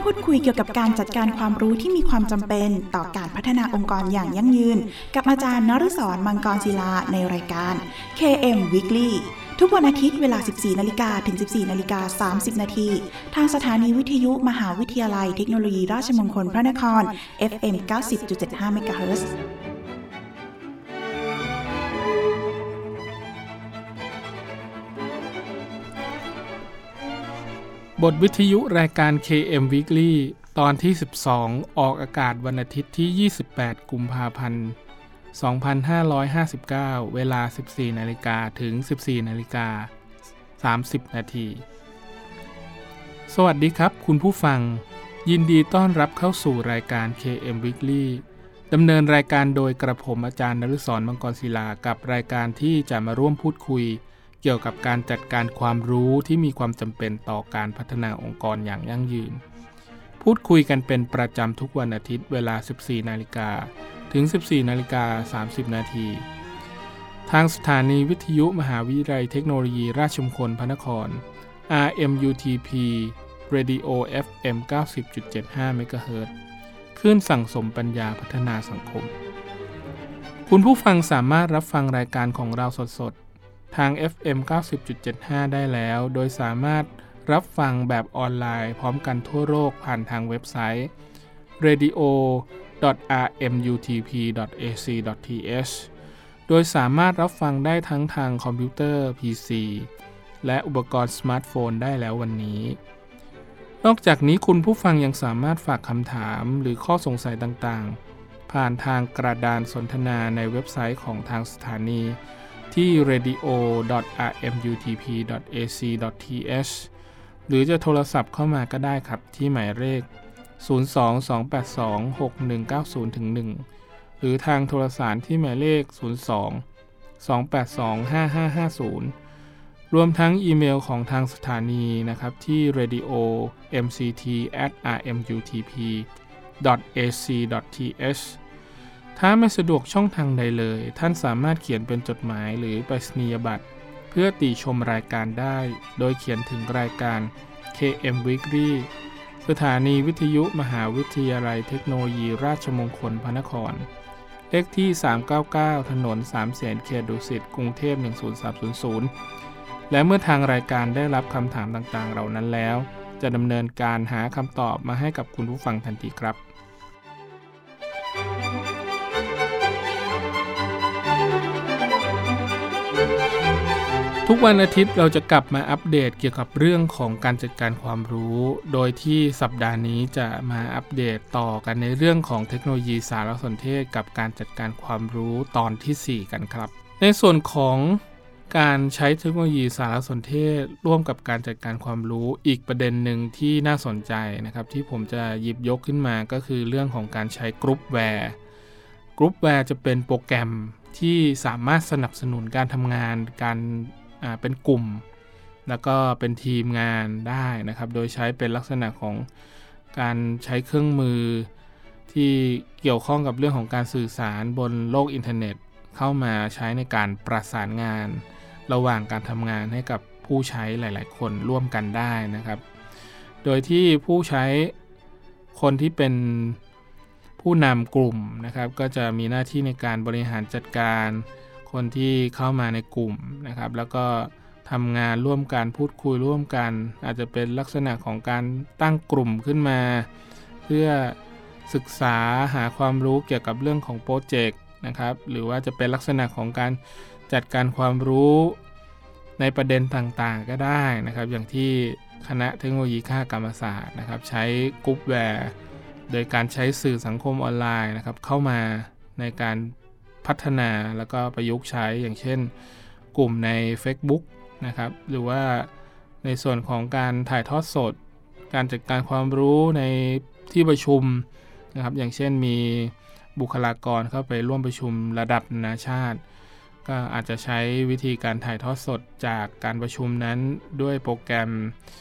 พูดคุยเกี่ยวกับการจัดการความรู้ที่มีความจำเป็นต่อการพัฒนาองค์กรอย่างยั่งยืนกับอาจารย์นฤศร มังกรศิลาในรายการ KM Weekly ทุกวันอาทิตย์เวลา 14 นาฬิกาถึง 14 นาฬิกา 30 นาทีทางสถานีวิทยุมหาวิทยาลัยเทคโนโลยีราชมงคลพระนคร FM 90.75 เมกะเฮิรตซ์บทวิทยุรายการ KM Weekly ตอนที่ 12 ออกอากาศวันอาทิตย์ที่ 28 กุมภาพันธ์ 2559 เวลา 14 นาฬิกาถึง 14 นาฬิกา 30 นาที สวัสดีครับคุณผู้ฟังยินดีต้อนรับเข้าสู่รายการ KM Weekly ดำเนินรายการโดยกระผมอาจารย์นฤศร มังกรศิลากับรายการที่จะมาร่วมพูดคุยเกี่ยวกับการจัดการความรู้ที่มีความจำเป็นต่อการพัฒนาองค์กรอย่างยั่งยืนพูดคุยกันเป็นประจำทุกวันอาทิตย์เวลา 14 นาฬิกาถึง 14 นาฬิกา 30 นาทีทางสถานีวิทยุมหาวิทยาลัยเทคโนโลยีราชมงคลพระนคร RMUTP Radio FM 90.75 เมกะเฮิรตซ์คลื่นสั่งสมปัญญาพัฒนาสังคมคุณผู้ฟังสามารถรับฟังรายการของเราสดทาง FM 90.75 ได้แล้วโดยสามารถรับฟังแบบออนไลน์พร้อมกันทั่วโลกผ่านทางเว็บไซต์ radio.rmutp.ac.th โดยสามารถรับฟังได้ทั้งทางคอมพิวเตอร์ PC และอุปกรณ์สมาร์ทโฟนได้แล้ววันนี้นอกจากนี้คุณผู้ฟังยังสามารถฝากคำถามหรือข้อสงสัยต่างๆผ่านทางกระดานสนทนาในเว็บไซต์ของทางสถานีที่ radio.rmutp.ac.th หรือจะโทรศัพท์เข้ามาก็ได้ครับที่หมายเลข 02-282-6190-1 หรือทางโทรสารที่หมายเลข 02-282-5550 รวมทั้งอีเมลของทางสถานีนะครับที่ radio.mct@rmutp.ac.th ถ้าไม่สะดวกช่องทางใดเลยท่านสามารถเขียนเป็นจดหมายหรือไปรษณียบัตรเพื่อติชมรายการได้โดยเขียนถึงรายการ KM Weekly สถานีวิทยุมหาวิทยาลัยเทคโนโลยีราชมงคลพระนครเลขที่399ถนนสามเสนเขตดุสิตกรุงเทพ10300และเมื่อทางรายการได้รับคำถามต่างๆเหล่านั้นแล้วจะดำเนินการหาคำตอบมาให้กับคุณผู้ฟังทันทีครับทุกวันอาทิตย์เราจะกลับมาอัปเดตเกี่ยวกับเรื่องของการจัดการความรู้โดยที่สัปดาห์นี้จะมาอัปเดตต่อกันในเรื่องของเทคโนโลยีสารสนเทศกับการจัดการความรู้ตอนที่4กันครับในส่วนของการใช้เทคโนโลยีสารสนเทศร่วมกับการจัดการความรู้อีกประเด็นหนึ่งที่น่าสนใจนะครับที่ผมจะหยิบยกขึ้นมาก็คือเรื่องของการใช้กรุ๊ปแวร์จะเป็นโปรแกรมที่สามารถสนับสนุนการทำงานการเป็นกลุ่มแล้วก็เป็นทีมงานได้นะครับโดยใช้เป็นลักษณะของการใช้เครื่องมือที่เกี่ยวข้องกับเรื่องของการสื่อสารบนโลกอินเทอร์เน็ตเข้ามาใช้ในการประสานงานระหว่างการทำงานให้กับผู้ใช้หลายๆคนร่วมกันได้นะครับโดยที่ผู้ใช้คนที่เป็นผู้นำกลุ่มนะครับก็จะมีหน้าที่ในการบริหารจัดการคนที่เข้ามาในกลุ่มนะครับแล้วก็ทำงานร่วมกันพูดคุยร่วมกันอาจจะเป็นลักษณะของการตั้งกลุ่มขึ้นมาเพื่อศึกษาหาความรู้เกี่ยวกับเรื่องของโปรเจกต์นะครับหรือว่าจะเป็นลักษณะของการจัดการความรู้ในประเด็นต่างๆก็ได้นะครับอย่างที่คณะเทคโนโลยีคหกรรมศาสตร์นะครับใช้กรุ๊ปแวร์โดยการใช้สื่อสังคมออนไลน์นะครับเข้ามาในการพัฒนาแล้วก็ประยุกต์ใช้อย่างเช่นกลุ่มใน Facebook นะครับหรือว่าในส่วนของการถ่ายทอดสดการจัดการความรู้ในที่ประชุมนะครับอย่างเช่นมีบุคลากรเข้าไปร่วมประชุมระดับนานาชาติก็อาจจะใช้วิธีการถ่ายทอดสดจากการประชุมนั้นด้วยโปรแกรม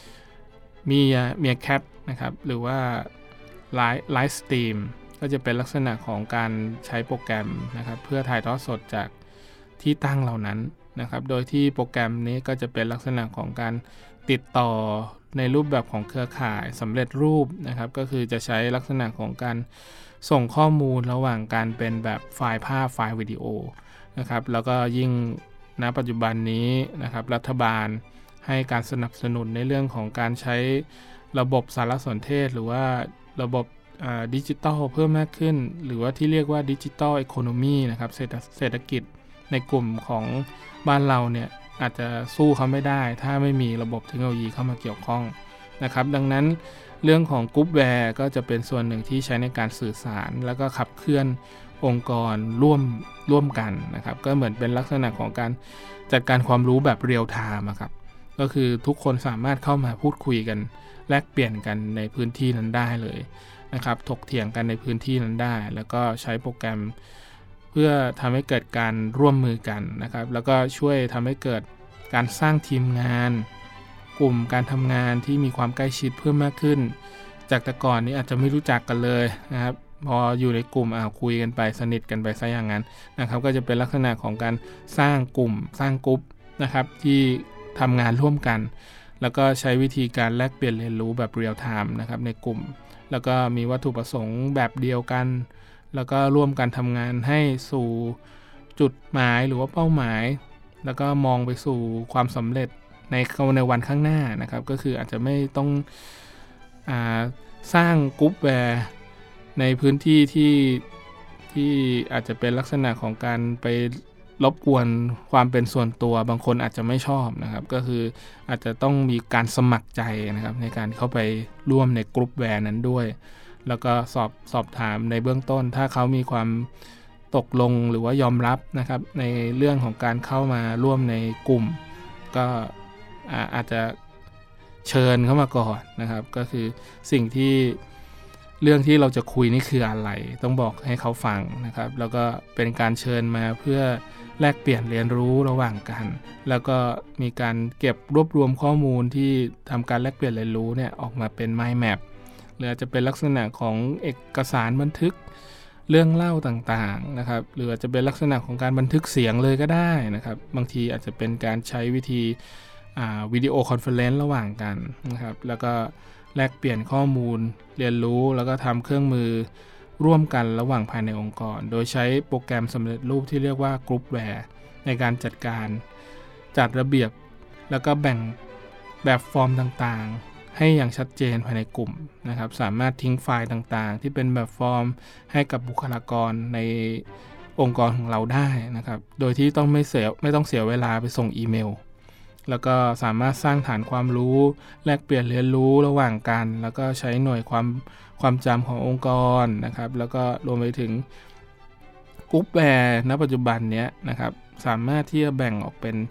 Meerkat นะครับหรือว่าไลฟ์สตรีมก็จะเป็นลักษณะของการใช้โปรแกรมนะครับเพื่อถ่ายทอดสดจากที่ตั้งเหล่านั้นนะครับโดยที่โปรแกรมนี้ก็จะเป็นลักษณะของการติดต่อในรูปแบบของเครือข่ายสำเร็จรูปนะครับก็คือจะใช้ลักษณะของการส่งข้อมูลระหว่างการเป็นแบบไฟล์ภาพไฟล์วิดีโอนะครับแล้วก็ยิ่งณปัจจุบันนี้นะครับรัฐบาลให้การสนับสนุนในเรื่องของการใช้ระบบสารสนเทศหรือว่าระบบดิจิทัลเพิ่มมากขึ้นหรือว่าที่เรียกว่าดิจิทัลอีโคโนมีนะครับเศรษฐกิจในกลุ่มของบ้านเราเนี่ยอาจจะสู้เขาไม่ได้ถ้าไม่มีระบบเทคโนโลยีเข้ามาเกี่ยวข้องนะครับดังนั้นเรื่องของกรุ๊ปแวร์ก็จะเป็นส่วนหนึ่งที่ใช้ในการสื่อสารแล้วก็ขับเคลื่อนองค์กรร่วมกันนะครับก็เหมือนเป็นลักษณะของการจัดการความรู้แบบเรียลไทม์ครับก็คือทุกคนสามารถเข้ามาพูดคุยกันแลกเปลี่ยนกันในพื้นที่นั้นได้เลยนะครับถกเถียงกันในพื้นที่นั้นได้แล้วก็ใช้โปรแกรมเพื่อทำให้เกิดการร่วมมือกันนะครับแล้วก็ช่วยทำให้เกิดการสร้างทีมงานกลุ่มการทำงานที่มีความใกล้ชิดเพิ่มมากขึ้นจากแต่ก่อนนี้อาจจะไม่รู้จักกันเลยนะครับพออยู่ในกลุ่มคุยกันไปสนิทกันไปซะอย่างนั้นนะครับก็จะเป็นลักษณะของการสร้างกลุ่มสร้างกลุ่มนะครับที่ทำงานร่วมกันแล้วก็ใช้วิธีการแลกเปลี่ยนเรียนรู้แบบเรียลไทม์นะครับในกลุ่มแล้วก็มีวัตถุประสงค์แบบเดียวกันแล้วก็ร่วมกันทำงานให้สู่จุดหมายหรือว่าเป้าหมายแล้วก็มองไปสู่ความสำเร็จในวันข้างหน้านะครับก็คืออาจจะไม่ต้องสร้างกรุ๊ปแวร์ในพื้นที่ที่อาจจะเป็นลักษณะของการไปรบกวนความเป็นส่วนตัวบางคนอาจจะไม่ชอบนะครับก็คืออาจจะต้องมีการสมัครใจนะครับในการเข้าไปร่วมในกรุ๊ปแวร์นั้นด้วยแล้วก็สอบถามในเบื้องต้นถ้าเขามีความตกลงหรือว่ายอมรับนะครับในเรื่องของการเข้ามาร่วมในกลุ่มก็อาจจะเชิญเข้ามาก่อนนะครับก็คือสิ่งที่เรื่องที่เราจะคุยนี่คืออะไรต้องบอกให้เขาฟังนะครับแล้วก็เป็นการเชิญมาเพื่อแลกเปลี่ยนเรียนรู้ระหว่างกันแล้วก็มีการเก็บรวบรวมข้อมูลที่ทำการแลกเปลี่ยนเรียนรู้เนี่ยออกมาเป็น mind map หรืออาจจะเป็นลักษณะของเอกสารบันทึกเรื่องเล่าต่างๆนะครับหรืออาจจะเป็นลักษณะของการบันทึกเสียงเลยก็ได้นะครับบางทีอาจจะเป็นการใช้วิธีวิดีโอคอนเฟอเรนซ์ระหว่างกันนะครับแล้วก็แลกเปลี่ยนข้อมูลเรียนรู้แล้วก็ทำเครื่องมือร่วมกันระหว่างภายในองค์กรโดยใช้โปรแกรมสำเร็จรูปที่เรียกว่ากรุ๊ปแวร์ในการจัดระเบียบแล้วก็แบ่งแบบฟอร์มต่างๆให้อย่างชัดเจนภายในกลุ่มนะครับสามารถทิ้งไฟล์ต่างๆที่เป็นแบบฟอร์มให้กับบุคลากรในองค์กรของเราได้นะครับโดยที่ไม่ต้องเสียเวลาไปส่งอีเมลแล้วก็สามารถสร้างฐานความรู้แลกเปลี่ยนเรียนรู้ระหว่างกันแล้วก็ใช้หน่วยความจำขององค์กรนะครับแล้วก็รวมไปถึงกรุ๊ปแวร์ณปัจจุบันนี้นะครับสามารถที่จะแบ่งออกเป็น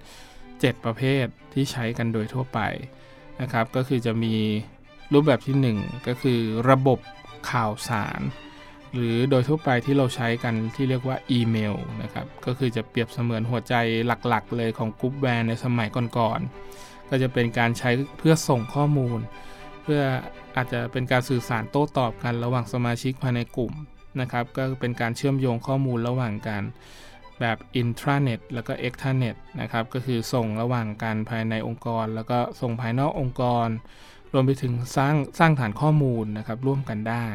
7ประเภทที่ใช้กันโดยทั่วไปนะครับก็คือจะมีรูปแบบที่1ก็คือระบบข่าวสารหรือโดยทั่วไปที่เราใช้กันที่เรียกว่าอีเมลนะครับก็คือจะเปรียบเสมือนหัวใจหลักๆเลยของกรุ๊ปแวร์ในสมัยก่อนๆก็จะเป็นการใช้เพื่อส่งข้อมูลเพื่ออาจจะเป็นการสื่อสารโต้ตอบกันระหว่างสมาชิกภายในกลุ่มนะครับก็เป็นการเชื่อมโยงข้อมูลระหว่างกันแบบ intranet แล้วก็ extranet นะครับก็คือส่งระหว่างกันภายในองค์กรแล้วก็ส่งภายนอกองค์กรรวมไปถึงสร้างฐานข้อมูลนะครับร่วมกันได้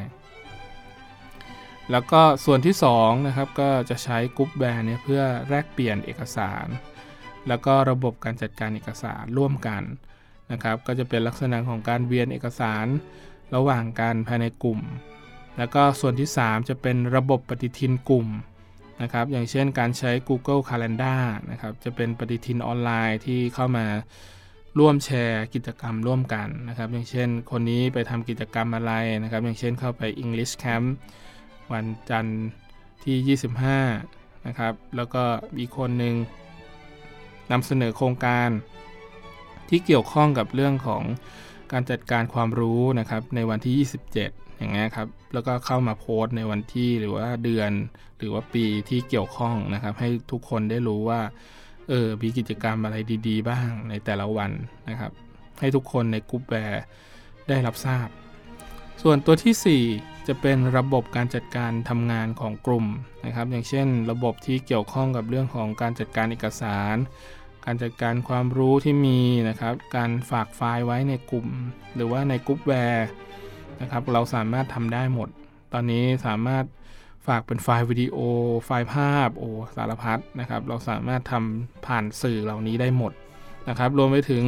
แล้วก็ส่วนที่2นะครับก็จะใช้กรุ๊ปแวร์เนี่ยเพื่อแลกเปลี่ยนเอกสารแล้วก็ระบบการจัดการเอกสารร่วมกันนะครับก็จะเป็นลักษณะของการเวียนเอกสารระหว่างกันภายในกลุ่มแล้วก็ส่วนที่3จะเป็นระบบปฏิทินกลุ่มนะครับอย่างเช่นการใช้ Google Calendar นะครับจะเป็นปฏิทินออนไลน์ที่เข้ามาร่วมแชร์กิจกรรมร่วมกันนะครับอย่างเช่นคนนี้ไปทำกิจกรรมอะไรนะครับอย่างเช่นเข้าไป English Campวันจันทร์ที่25นะครับแล้วก็อีกคนหนึ่งนำเสนอโครงการที่เกี่ยวข้องกับเรื่องของการจัดการความรู้นะครับในวันที่27อย่างเงี้ยครับแล้วก็เข้ามาโพสต์ในวันที่หรือว่าเดือนหรือว่าปีที่เกี่ยวข้องนะครับให้ทุกคนได้รู้ว่ามีกิจกรรมอะไรดีๆบ้างในแต่ละวันนะครับให้ทุกคนในกรุ๊ปแวร์ได้รับทราบส่วนตัวที่4จะเป็นระบบการจัดการทำงานของกลุ่มนะครับอย่างเช่นระบบที่เกี่ยวข้องกับเรื่องของการจัดการเอกสารการจัดการความรู้ที่มีนะครับการฝากไฟล์ไว้ในกลุ่มหรือว่าในกรุ๊ปแวร์นะครับเราสามารถทำได้หมดตอนนี้สามารถฝากเป็นไฟล์วิดีโอไฟล์ภาพสารพัดนะครับเราสามารถทำผ่านสื่อเหล่านี้ได้หมดนะครับรวมไปถึง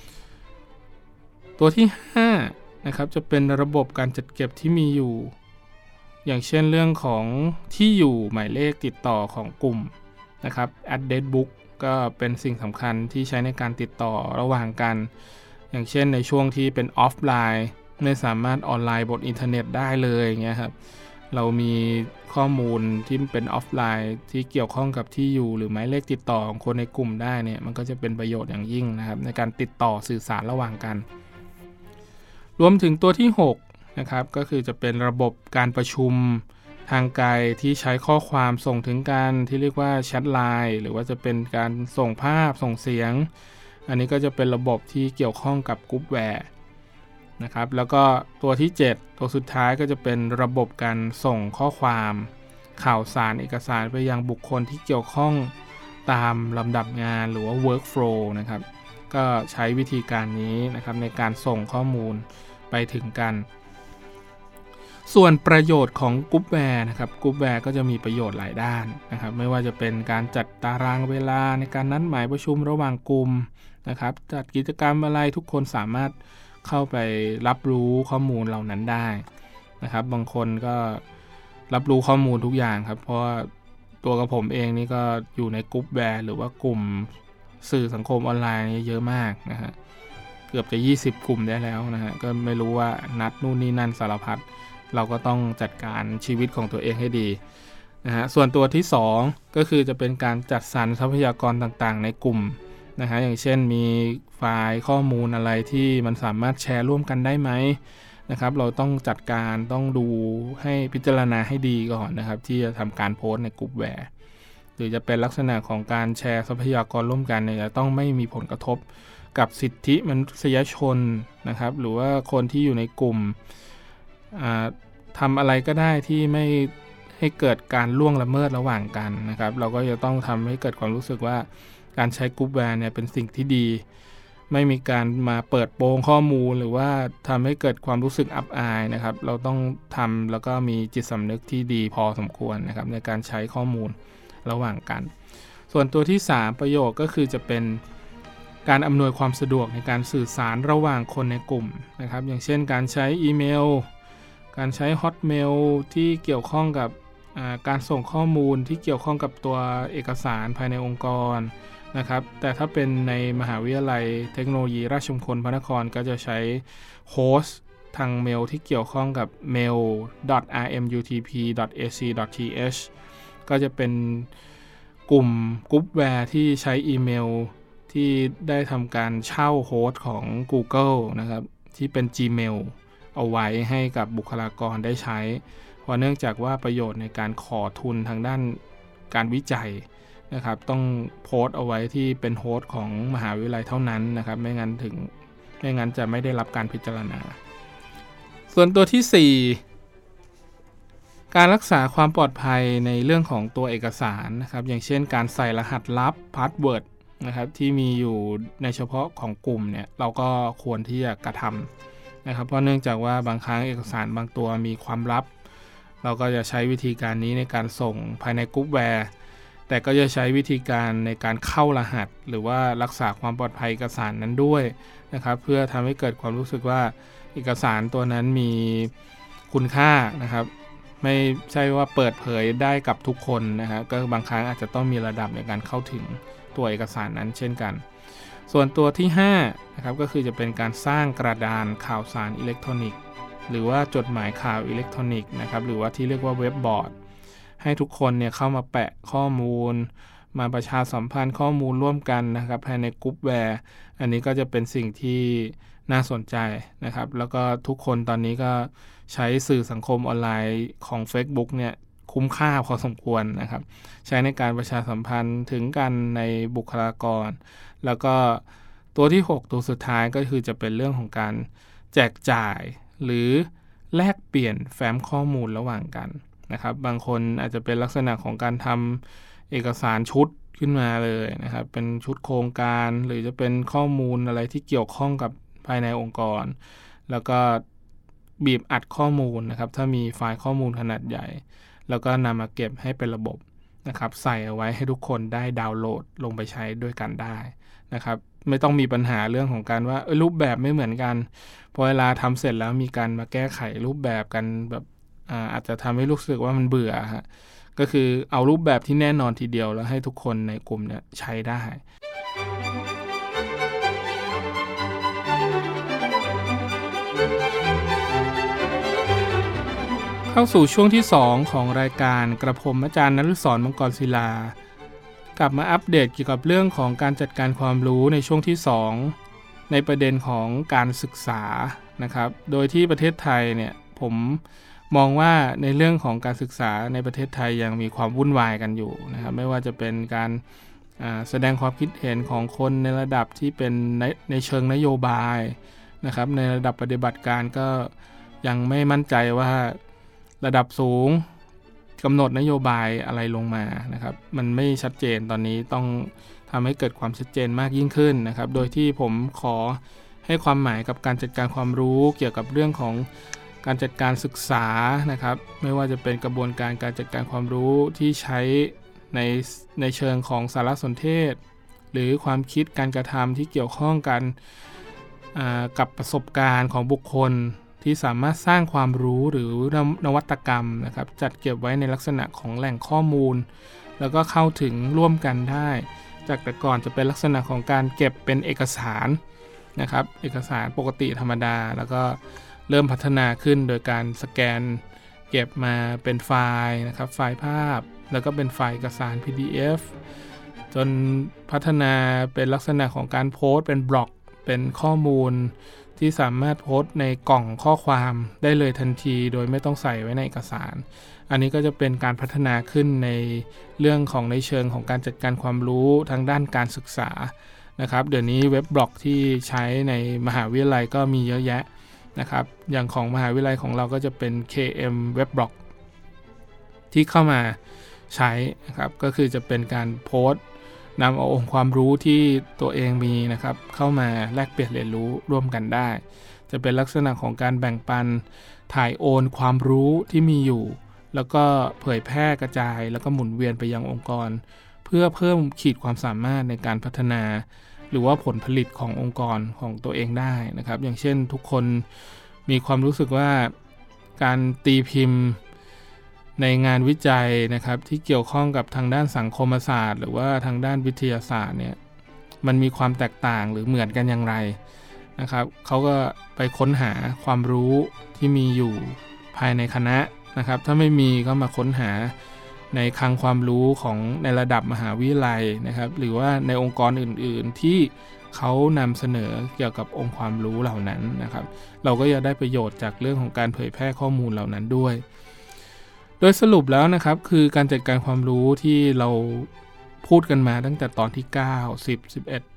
ตัวที่5นะครับจะเป็นระบบการจัดเก็บที่มีอยู่อย่างเช่นเรื่องของที่อยู่หมายเลขติดต่อของกลุ่มนะครับ address book ก็เป็นสิ่งสำคัญที่ใช้ในการติดต่อระหว่างกันอย่างเช่นในช่วงที่เป็นออฟไลน์ไม่สามารถออนไลน์บนอินเทอร์เน็ตได้เลยอย่างเงี้ยครับเรามีข้อมูลที่เป็นออฟไลน์ที่เกี่ยวข้องกับที่อยู่หรือหมายเลขติดต่อของคนในกลุ่มได้เนี่ยมันก็จะเป็นประโยชน์อย่างยิ่งนะครับในการติดต่อสื่อสารระหว่างกันรวมถึงตัวที่6นะครับก็คือจะเป็นระบบการประชุมทางไกลที่ใช้ข้อความส่งถึงกันที่เรียกว่าแชทไลน์หรือว่าจะเป็นการส่งภาพส่งเสียงอันนี้ก็จะเป็นระบบที่เกี่ยวข้องกับกรุ๊ปแวร์นะครับแล้วก็ตัวที่7ตัวสุดท้ายก็จะเป็นระบบการส่งข้อความข่าวสารเอกสารไปยังบุคคลที่เกี่ยวข้องตามลำดับงานหรือว่า workflow นะครับก็ใช้วิธีการนี้นะครับในการส่งข้อมูลไปถึงกันส่วนประโยชน์ของกรุ๊ปแวร์นะครับกรุ๊ปแวร์ก็จะมีประโยชน์หลายด้านนะครับไม่ว่าจะเป็นการจัดตารางเวลาในการนัดหมายประชุมระหว่างกลุ่มนะครับจัดกิจกรรมอะไรทุกคนสามารถเข้าไปรับรู้ข้อมูลเหล่านั้นได้นะครับบางคนก็รับรู้ข้อมูลทุกอย่างครับเพราะตัวกับผมเองนี่ก็อยู่ในกรุ๊ปแวร์หรือว่ากลุ่มสื่อสังคมออนไลน์เยอะมากนะฮะเกือบจะ20กลุ่มได้แล้วนะฮะก็ไม่รู้ว่านัดนู่นนี่นั่นสารพัดเราก็ต้องจัดการชีวิตของตัวเองให้ดีนะฮะส่วนตัวที่2ก็คือจะเป็นการจัดสรรทรัพยากรต่างๆในกลุ่มนะฮะอย่างเช่นมีไฟล์ข้อมูลอะไรที่มันสามารถแชร์ร่วมกันได้ไหมนะครับเราต้องจัดการต้องดูให้พิจารณาให้ดีก่อนนะครับที่จะทำการโพสต์ในกลุ่มแวร์หรือจะเป็นลักษณะของการแชร์ทรัพยากรร่วมกันเนี่ยจะต้องไม่มีผลกระทบกับสิทธิมนุษยชนนะครับหรือว่าคนที่อยู่ในกลุ่มทำอะไรก็ได้ที่ไม่ให้เกิดการล่วงละเมิดระหว่างกันนะครับเราก็จะต้องทำให้เกิดความรู้สึกว่าการใช้กรุ๊ปแวร์เนี่ยเป็นสิ่งที่ดีไม่มีการมาเปิดโปงข้อมูลหรือว่าทำให้เกิดความรู้สึกอับอายนะครับเราต้องทำแล้วก็มีจิตสำนึกที่ดีพอสมควรนะครับในการใช้ข้อมูลระหว่างกันส่วนตัวที่3ประโยชน์ก็คือจะเป็นการอำนวยความสะดวกในการสื่อสารระหว่างคนในกลุ่มนะครับอย่างเช่นการใช้อีเมลการใช้ Hotmail ที่เกี่ยวข้องกับการส่งข้อมูลที่เกี่ยวข้องกับตัวเอกสารภายในองค์กรนะครับแต่ถ้าเป็นในมหาวิทยาลัยเทคโนโลยีราชมงคลพระนครก็จะใช้โฮสต์ทางเมลที่เกี่ยวข้องกับ mail.rmutp.ac.th ก็จะเป็นกลุ่มกรุ๊ปแวร์ที่ใช้อีเมลที่ได้ทำการเช่าโฮสต์ของ Google นะครับที่เป็น Gmail เอาไว้ให้กับบุคลากรได้ใช้เพราะเนื่องจากว่าประโยชน์ในการขอทุนทางด้านการวิจัยนะครับต้องโพสต์เอาไว้ที่เป็นโฮสต์ของมหาวิทยาลัยเท่านั้นนะครับไม่งั้นจะไม่ได้รับการพิจารณาส่วนตัวที่4การรักษาความปลอดภัยในเรื่องของตัวเอกสารนะครับอย่างเช่นการใส่รหัสลับพาสเวิร์ดนะครับที่มีอยู่ในเฉพาะของกลุ่มเนี่ยเราก็ควรที่จะกระทำนะครับเพราะเนื่องจากว่าบางครั้งเอกสารบางตัวมีความลับเราก็จะใช้วิธีการนี้ในการส่งภายในกรุ๊ปแวร์แต่ก็จะใช้วิธีการในการเข้ารหัสหรือว่ารักษาความปลอดภัยเอกสารนั้นด้วยนะครับเพื่อทำให้เกิดความรู้สึกว่าเอกสารตัวนั้นมีคุณค่านะครับไม่ใช่ว่าเปิดเผยได้กับทุกคนนะครับก็บางครั้งอาจจะต้องมีระดับในการเข้าถึงตัวเอกสารนั้นเช่นกันส่วนตัวที่5นะครับก็คือจะเป็นการสร้างกระดานข่าวสารอิเล็กทรอนิกส์หรือว่าจดหมายข่าวอิเล็กทรอนิกส์นะครับหรือว่าที่เรียกว่าเว็บบอร์ดให้ทุกคนเนี่ยเข้ามาแปะข้อมูลมาประชาสัมพันธ์ข้อมูลร่วมกันนะครับภายในกรุ๊ปแวร์อันนี้ก็จะเป็นสิ่งที่น่าสนใจนะครับแล้วก็ทุกคนตอนนี้ก็ใช้สื่อสังคมออนไลน์ของ Facebook เนี่ยคุ้มค่าพอสมควรนะครับใช้ในการประชาสัมพันธ์ถึงกันในบุคลากรแล้วก็ตัวที่6ตัวสุดท้ายก็คือจะเป็นเรื่องของการแจกจ่ายหรือแลกเปลี่ยนแฟ้มข้อมูลระหว่างกันนะครับบางคนอาจจะเป็นลักษณะของการทำเอกสารชุดขึ้นมาเลยนะครับเป็นชุดโครงการหรือจะเป็นข้อมูลอะไรที่เกี่ยวข้องกับภายในองค์กรแล้วก็บีบอัดข้อมูลนะครับถ้ามีไฟล์ข้อมูลขนาดใหญ่แล้วก็นำมาเก็บให้เป็นระบบนะครับใส่เอาไว้ให้ทุกคนได้ดาวน์โหลดลงไปใช้ด้วยกันได้นะครับไม่ต้องมีปัญหาเรื่องของการว่ารูปแบบไม่เหมือนกันพอเวลาทำเสร็จแล้วมีการมาแก้ไขรูปแบบกันแบบอาจจะทำให้รู้สึกว่ามันเบื่อฮะก็คือเอารูปแบบที่แน่นอนทีเดียวแล้วให้ทุกคนในกลุ่มเนี่ยใช้ได้เข้าสู่ช่วงที่2ของรายการกระผมอาจารย์นฤศร มังกรศิลากลับมาอัปเดตเกี่ยวกับเรื่องของการจัดการความรู้ในช่วงที่2ในประเด็นของการศึกษานะครับโดยที่ประเทศไทยเนี่ยผมมองว่าในเรื่องของการศึกษาในประเทศไทยยังมีความวุ่นวายกันอยู่นะครับไม่ว่าจะเป็นการแสดงความคิดเห็นของคนในระดับที่เป็นในเชิงนโยบายนะครับในระดับปฏิบัติการก็ยังไม่มั่นใจว่าระดับสูงกำหนดนโยบายอะไรลงมานะครับมันไม่ชัดเจนตอนนี้ต้องทำให้เกิดความชัดเจนมากยิ่งขึ้นนะครับโดยที่ผมขอให้ความหมายกับการจัดการความรู้เกี่ยวกับเรื่องของการจัดการศึกษานะครับไม่ว่าจะเป็นกระบวนการจัดการความรู้ที่ใช้ในเชิงของสารสนเทศหรือความคิดการกระทำที่เกี่ยวข้องกันกับประสบการณ์ของบุคคลที่สามารถสร้างความรู้หรือนวัตกรรมนะครับจัดเก็บไว้ในลักษณะของแหล่งข้อมูลแล้วก็เข้าถึงร่วมกันได้จากแต่ก่อนจะเป็นลักษณะของการเก็บเป็นเอกสารนะครับเอกสารปกติธรรมดาแล้วก็เริ่มพัฒนาขึ้นโดยการสแกนเก็บมาเป็นไฟล์นะครับไฟล์ภาพแล้วก็เป็นไฟล์เอกสาร PDF จนพัฒนาเป็นลักษณะของการโพสต์เป็นบล็อกเป็นข้อมูลที่สามารถโพสต์ในกล่องข้อความได้เลยทันทีโดยไม่ต้องใส่ไว้ในเอกสารอันนี้ก็จะเป็นการพัฒนาขึ้นในเรื่องของในเชิงของการจัดการความรู้ทางด้านการศึกษานะครับเดี๋ยวนี้เว็บบล็อกที่ใช้ในมหาวิทยาลัยก็มีเยอะแยะนะครับอย่างของมหาวิทยาลัยของเราก็จะเป็น KM เว็บบล็อกที่เข้ามาใช้นะครับก็คือจะเป็นการโพสต์นำเอาองค์ความรู้ที่ตัวเองมีนะครับเข้ามาแลกเปลี่ยนเรียนรู้ร่วมกันได้จะเป็นลักษณะของการแบ่งปันถ่ายโอนความรู้ที่มีอยู่แล้วก็เผยแพร่กระจายแล้วก็หมุนเวียนไปยังองค์กรเพื่อเพิ่มขีดความสามารถในการพัฒนาหรือว่าผลผลิตขององค์กรของตัวเองได้นะครับอย่างเช่นทุกคนมีความรู้สึกว่าการตีพิมพ์ในงานวิจัยนะครับที่เกี่ยวข้องกับทางด้านสังคมศาสตร์หรือว่าทางด้านวิทยาศาสตร์เนี่ยมันมีความแตกต่างหรือเหมือนกันอย่างไรนะครับเขาก็ไปค้นหาความรู้ที่มีอยู่ภายในคณะนะครับถ้าไม่มีก็มาค้นหาในคลังความรู้ของในระดับมหาวิทยาลัยนะครับหรือว่าในองค์กรอื่นๆที่เขานำเสนอเกี่ยวกับองค์ความรู้เหล่านั้นนะครับเราก็จะได้ประโยชน์จากเรื่องของการเผยแพร่ข้อมูลเหล่านั้นด้วยโดยสรุปแล้วนะครับคือการจัดการความรู้ที่เราพูดกันมาตั้งแต่ตอนที่9 10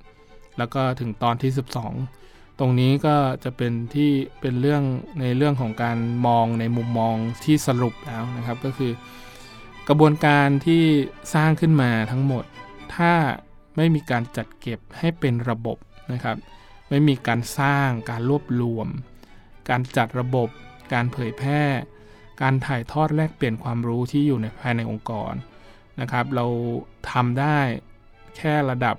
11แล้วก็ถึงตอนที่12ตรงนี้ก็จะเป็นเรื่องในเรื่องของการมองในมุมมองที่สรุปแล้วนะครับก็คือกระบวนการที่สร้างขึ้นมาทั้งหมดถ้าไม่มีการจัดเก็บให้เป็นระบบนะครับไม่มีการสร้างการรวบรวมการจัดระบบการเผยแพร่การถ่ายทอดแลกเปลี่ยนความรู้ที่อยู่ในภายในองค์กรนะครับเราทำได้แค่ระดับ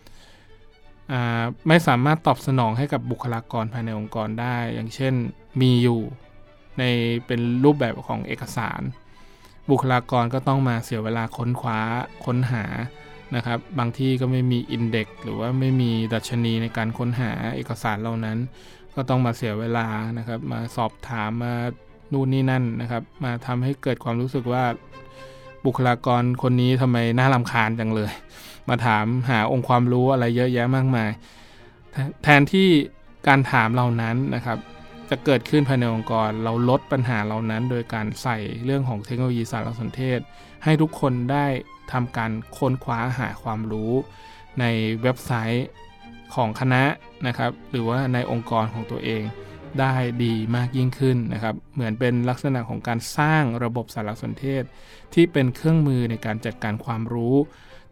ไม่สามารถตอบสนองให้กับบุคลากรภายในองค์กรได้อย่างเช่นมีอยู่ในเป็นรูปแบบของเอกสารบุคลากรก็ต้องมาเสียเวลาค้นหานะครับบางที่ก็ไม่มีอินเด็กซ์หรือว่าไม่มีดัชนีในการค้นหาเอกสารเหล่านั้นก็ต้องมาเสียเวลานะครับมาสอบถามมานู่นนี่นั่นนะครับมาทำให้เกิดความรู้สึกว่าบุคลากรคนนี้ทำไมน่ารำคาญจังเลยมาถามหาองค์ความรู้อะไรเยอะแยะมากมายแทนที่การถามเหล่านั้นนะครับจะเกิดขึ้นภายในองค์กรเราลดปัญหาเหล่านั้นโดยการใส่เรื่องของเทคโนโลยีสารสนเทศให้ทุกคนได้ทำการค้นคว้าหาความรู้ในเว็บไซต์ของคณะนะครับหรือว่าในองค์กรของตัวเองได้ดีมากยิ่งขึ้นนะครับเหมือนเป็นลักษณะของการสร้างระบบสารสนเทศที่เป็นเครื่องมือในการจัดการความรู้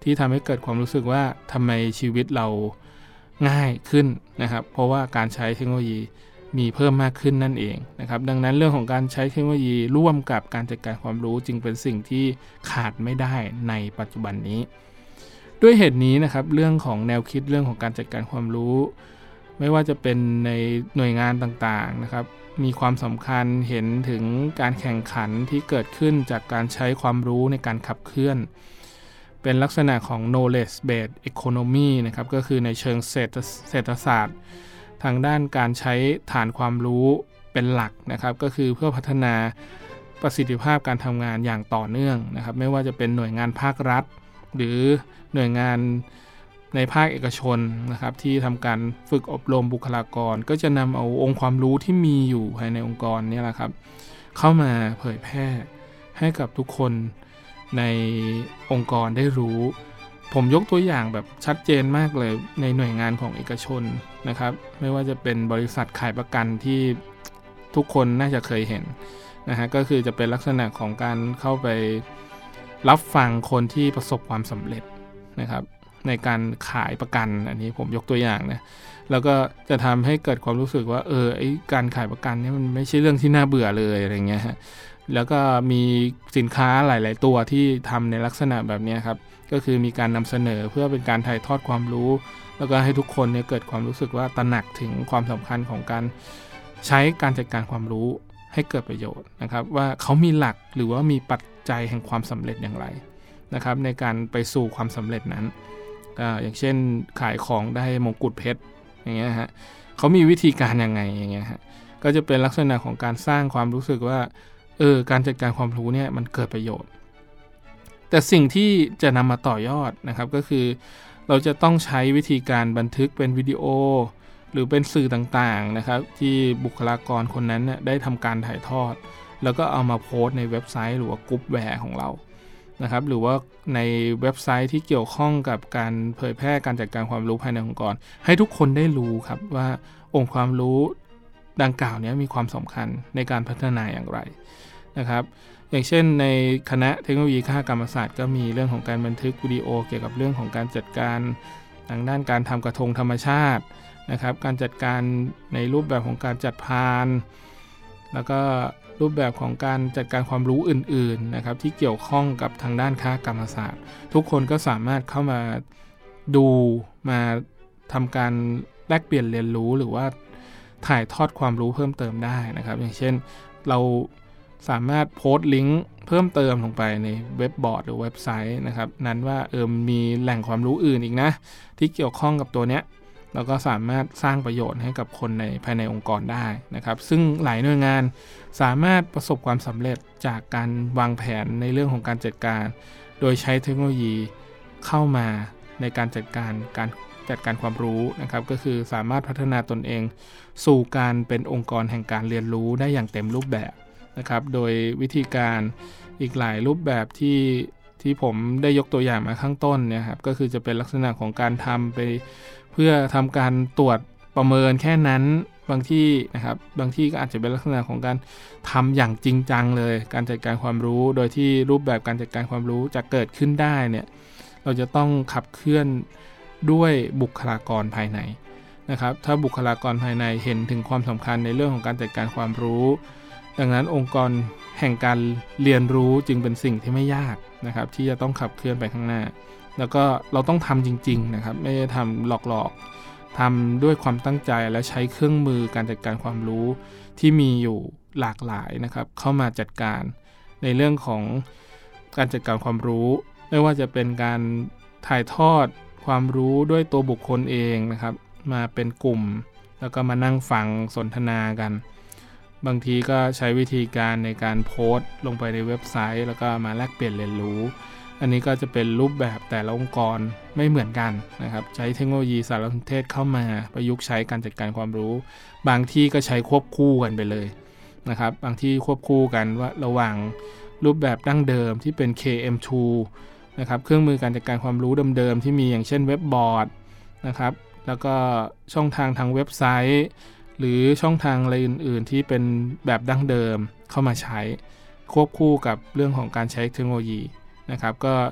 ที่ทำให้เกิดความรู้สึกว่าทำไมชีวิตเราง่ายขึ้นนะครับเพราะว่าการใช้เทคโนโลยีมีเพิ่มมากขึ้นนั่นเองนะครับดังนั้นเรื่องของการใช้เทคโนโลยีร่วมกับการจัดการความรู้จึงเป็นสิ่งที่ขาดไม่ได้ในปัจจุบันนี้ด้วยเหตุนี้นะครับเรื่องของแนวคิดเรื่องของการจัดการความรู้ไม่ว่าจะเป็นในหน่วยงานต่างๆนะครับมีความสำคัญเห็นถึงการแข่งขันที่เกิดขึ้นจากการใช้ความรู้ในการขับเคลื่อนเป็นลักษณะของ knowledge based economy นะครับก็คือในเชิงเศรษฐศาสตร์ทางด้านการใช้ฐานความรู้เป็นหลักนะครับก็คือเพื่อพัฒนาประสิทธิภาพการทำงานอย่างต่อเนื่องนะครับไม่ว่าจะเป็นหน่วยงานภาครัฐหรือหน่วยงานในภาคเอกชนนะครับที่ทำการฝึกอบรมบุคลากรก็จะนำเอาองค์ความรู้ที่มีอยู่ภายในองค์กรนี่แหละครับเข้ามาเผยแพร่ให้กับทุกคนในองค์กรได้รู้ผมยกตัวอย่างแบบชัดเจนมากเลยในหน่วยงานของเอกชนนะครับไม่ว่าจะเป็นบริษัทขายประกันที่ทุกคนน่าจะเคยเห็นนะฮะก็คือจะเป็นลักษณะของการเข้าไปรับฟังคนที่ประสบความสำเร็จนะครับในการขายประกันอันนี้ผมยกตัวอย่างนะแล้วก็จะทำให้เกิดความรู้สึกว่าไอ้การขายประกันนี่มันไม่ใช่เรื่องที่น่าเบื่อเลยอะไรเงี้ยฮะแล้วก็มีสินค้าหลายๆตัวที่ทำในลักษณะแบบนี้ครับก็คือมีการนำเสนอเพื่อเป็นการถ่ายทอดความรู้แล้วก็ให้ทุกคนเนี่ยเกิดความรู้สึกว่าตระหนักถึงความสำคัญของการใช้การจัดการความรู้ให้เกิดประโยชน์นะครับว่าเขามีหลักหรือว่ามีปัจจัยแห่งความสำเร็จอย่างไรนะครับในการไปสู่ความสำเร็จนั้นอย่างเช่นขายของได้มงกุฎเพชรอย่างเงี้ยฮะเขามีวิธีการยังไงอย่างเงี้ยฮะก็จะเป็นลักษณะของการสร้างความรู้สึกว่าการจัดการความรู้เนี่ยมันเกิดประโยชน์แต่สิ่งที่จะนำมาต่อยอดนะครับก็คือเราจะต้องใช้วิธีการบันทึกเป็นวิดีโอหรือเป็นสื่อต่างๆนะครับที่บุคลากรคนนั้นเนี่ยได้ทำการถ่ายทอดแล้วก็เอามาโพสต์ในเว็บไซต์หรือว่ากรุ๊ปแวร์ของเรานะครับหรือว่าในเว็บไซต์ที่เกี่ยวข้องกับการเผยแพร่การจัดการความรู้ภายในองค์กรให้ทุกคนได้รู้ครับว่าองค์ความรู้ดังกล่าวนี้มีความสำคัญในการพัฒนาอย่างไรนะครับอย่างเช่นในคณะเทคโนโลยีคหกรรมศาสตร์ก็มีเรื่องของการบันทึกวิดีโอเกี่ยวกับเรื่องของการจัดการทางด้านการทำกระทงธรรมชาตินะครับการจัดการในรูปแบบของการจัดพานแล้วก็รูปแบบของการจัดการความรู้อื่นๆนะครับที่เกี่ยวข้องกับทางด้านคหกรรมศาสตร์ทุกคนก็สามารถเข้ามาดูมาทำการแลกเปลี่ยนเรียนรู้หรือว่าถ่ายทอดความรู้เพิ่มเติมได้นะครับอย่างเช่นเราสามารถโพสต์ลิงก์เพิ่มเติมลงไปในเว็บบอร์ดหรือเว็บไซต์นะครับนั้นว่ามีแหล่งความรู้อื่นอีกนะที่เกี่ยวข้องกับตัวเนี้ยเราก็สามารถสร้างประโยชน์ให้กับคนในภายในองค์กรได้นะครับซึ่งหลายหน่วยงานสามารถประสบความสำเร็จจากการวางแผนในเรื่องของการจัดการโดยใช้เทคโนโลยีเข้ามาในการจัดการความรู้นะครับก็คือสามารถพัฒนาตนเองสู่การเป็นองค์กรแห่งการเรียนรู้ได้อย่างเต็มรูปแบบนะครับโดยวิธีการอีกหลายรูปแบบที่ผมได้ยกตัวอย่างมาข้างต้นเนี่ยครับก็คือจะเป็นลักษณะของการทำไปเพื่อทำการตรวจประเมินแค่นั้นบางที่นะครับบางที่ก็อาจจะเป็นลักษณะของการทำอย่างจริงจังเลยการจัดการความรู้โดยที่รูปแบบการจัดการความรู้จะเกิดขึ้นได้เนี่ยเราจะต้องขับเคลื่อนด้วยบุคลากรภายในนะครับถ้าบุคลากรภายในเห็นถึงความสำคัญในเรื่องของการจัดการความรู้ดังนั้นองค์กรแห่งการเรียนรู้จึงเป็นสิ่งที่ไม่ยากนะครับที่จะต้องขับเคลื่อนไปข้างหน้าแล้วก็เราต้องทำจริงๆนะครับไม่ได้ทำหลอกๆทำด้วยความตั้งใจและใช้เครื่องมือการจัดการความรู้ที่มีอยู่หลากหลายนะครับเข้ามาจัดการในเรื่องของการจัดการความรู้ไม่ว่าจะเป็นการถ่ายทอดความรู้ด้วยตัวบุคคลเองนะครับมาเป็นกลุ่มแล้วก็มานั่งฟังสนทนากันบางทีก็ใช้วิธีการในการโพสต์ลงไปในเว็บไซต์แล้วก็มาแลกเปลี่ยนเรียนรู้อันนี้ก็จะเป็นรูปแบบแต่ละองค์กรไม่เหมือนกันนะครับใช้เทคโนโลยีสารสนเทศเข้ามาประยุกต์ใช้การจัดการความรู้บางที่ก็ใช้ควบคู่กันไปเลยนะครับบางที่ควบคู่กันว่าระหว่างรูปแบบดั้งเดิมที่เป็น KM2 นะครับเครื่องมือการจัดการความรู้เดิมๆที่มีอย่างเช่นเว็บบอร์ดนะครับแล้วก็ช่องทางเว็บไซต์หรือช่องทางอะไรอื่นๆที่เป็นแบบดั้งเดิมเข้ามาใช้ควบคู่กับเรื่องของการใช้เทคโนโลยีนะครับก็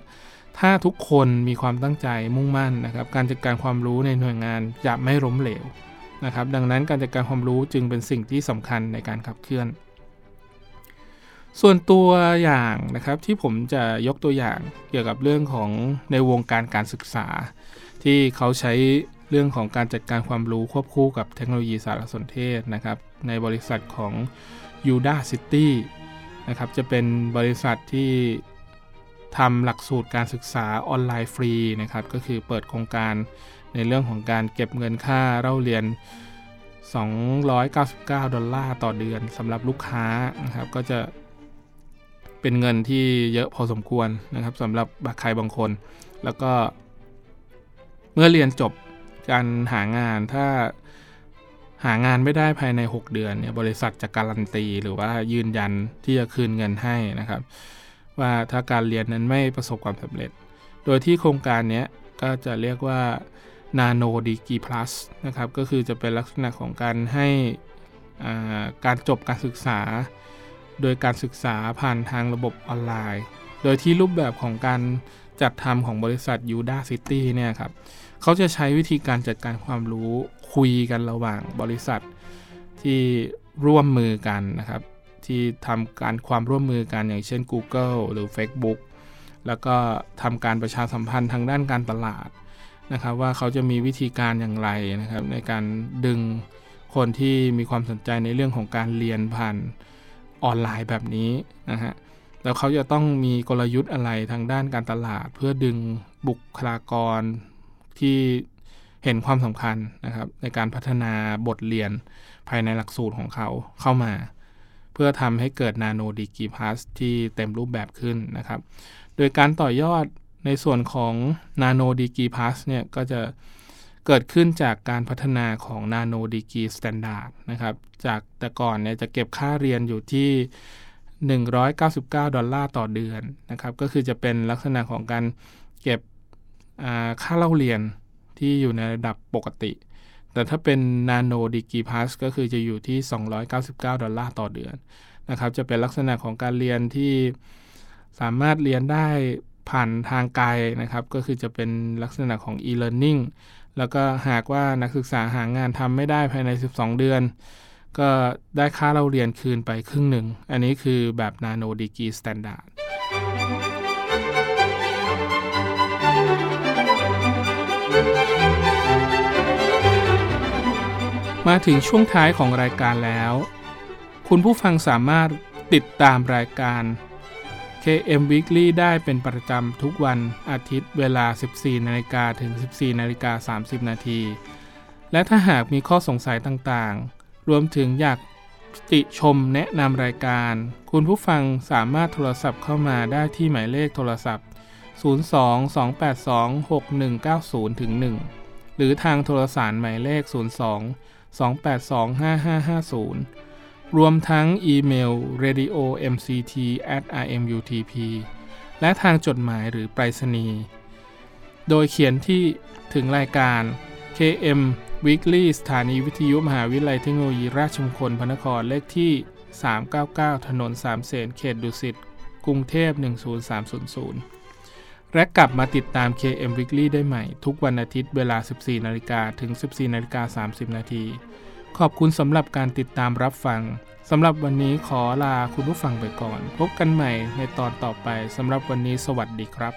ถ้าทุกคนมีความตั้งใจมุ่งมั่นนะครับการจัดการความรู้ในหน่วยงานจะไม่ล้มเหลวนะครับดังนั้นการจัดการความรู้จึงเป็นสิ่งที่สำคัญในการขับเคลื่อนส่วนตัวอย่างนะครับที่ผมจะยกตัวอย่างเกี่ยวกับเรื่องของในวงการการศึกษาที่เขาใช้เรื่องของการจัดการความรู้ควบคู่กับเทคโนโลยีสารสนเทศนะครับในบริษัทของ Udacity นะครับจะเป็นบริษัทที่ทำหลักสูตรการศึกษาออนไลน์ฟรีนะครับก็คือเปิดโครงการในเรื่องของการเก็บเงินค่าเล่าเรียน$299ต่อเดือนสำหรับลูกค้านะครับก็จะเป็นเงินที่เยอะพอสมควรนะครับสำหรับใครบางคนแล้วก็เมื่อเรียนจบการหางานถ้าหางานไม่ได้ภายใน6เดือนเนี่ยบริษัทจะการันตีหรือว่ายืนยันที่จะคืนเงินให้นะครับว่าถ้าการเรียนนั้นไม่ประสบความสำเร็จโดยที่โครงการนี้ก็จะเรียกว่า Nano Degree Plus นะครับก็คือจะเป็นลักษณะของการให้การจบการศึกษาโดยการศึกษาผ่านทางระบบออนไลน์โดยที่รูปแบบของการจัดทำของบริษัท Udacity เนี่ยครับเขาจะใช้วิธีการจัดการความรู้คุยกันระหว่างบริษัทที่ร่วมมือกันนะครับที่ทำการความร่วมมือกันอย่างเช่น Google หรือ Facebook แล้วก็ทำการประชาสัมพันธ์ทางด้านการตลาดนะครับว่าเขาจะมีวิธีการอย่างไรนะครับในการดึงคนที่มีความสนใจในเรื่องของการเรียนผ่านออนไลน์แบบนี้นะฮะแล้วเขาจะต้องมีกลยุทธ์อะไรทางด้านการตลาดเพื่อดึงบุคลากรที่เห็นความสำคัญนะครับในการพัฒนาบทเรียนภายในหลักสูตรของเขาเข้ามาเพื่อทำให้เกิด Nano Degree Plus ที่เต็มรูปแบบขึ้นนะครับโดยการต่อยอดในส่วนของ Nano Degree Plus เนี่ยก็จะเกิดขึ้นจากการพัฒนาของ Nano Degree Standard นะครับจากแต่ก่อนเนี่ยจะเก็บค่าเรียนอยู่ที่$199ต่อเดือนนะครับก็คือจะเป็นลักษณะของการเก็บค่าเล่าเรียนที่อยู่ในระดับปกติแต่ถ้าเป็น Nano Degree Plus ก็คือจะอยู่ที่$299ต่อเดือนนะครับจะเป็นลักษณะของการเรียนที่สามารถเรียนได้ผ่านทางไกลนะครับก็คือจะเป็นลักษณะของ e-learning แล้วก็หากว่านักศึกษาหางานทำไม่ได้ภายใน12เดือนก็ได้ค่าเล่าเรียนคืนไปครึ่งหนึ่งอันนี้คือแบบ Nano Degree Standardมาถึงช่วงท้ายของรายการแล้วคุณผู้ฟังสามารถติดตามรายการ KM Weekly ได้เป็นประจำทุกวันอาทิตย์เวลา 14:00 นถึง 14:30 นและถ้าหากมีข้อสงสัยต่างๆรวมถึงอยากติชมแนะนำรายการคุณผู้ฟังสามารถโทรศัพท์เข้ามาได้ที่หมายเลขโทรศัพท์02-282-6190-1 หรือทางโทรสารหมายเลข02-282-5550 รวมทั้งอีเมล radio.mct@rmutp และทางจดหมายหรือไปรษณีย์โดยเขียนที่ถึงรายการ KM Weekly สถานีวิทยุมหาวิทยาลัยเทคโนโลยีราชมงคลพระนครเลขที่399ถนนสามเสนเขตดุสิตกรุงเทพ10300และกลับมาติดตาม KM Weekly ได้ใหม่ทุกวันอาทิตย์เวลา 14:00 นถึง 14:30 นขอบคุณสำหรับการติดตามรับฟังสำหรับวันนี้ขอลาคุณผู้ฟังไปก่อนพบกันใหม่ในตอนต่อไปสำหรับวันนี้สวัสดีครับ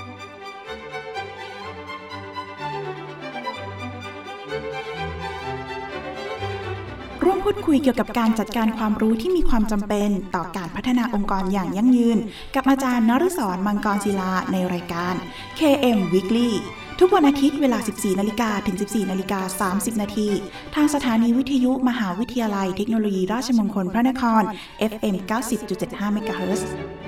ร่วมพูดคุยเกี่ยวกับการจัดการความรู้ที่มีความจำเป็นต่อการพัฒนาองค์กรอย่างยั่งยืนกับอาจารย์นฤศร มังกรศิลาในรายการ KM Weekly ทุกวันอาทิตย์เวลา 14:00 นถึง 14:30 นทางสถานีวิทยุมหาวิทยาลัยเทคโนโลยีราชมงคลพระนคร FM 90.75 เมกะเฮิรตซ์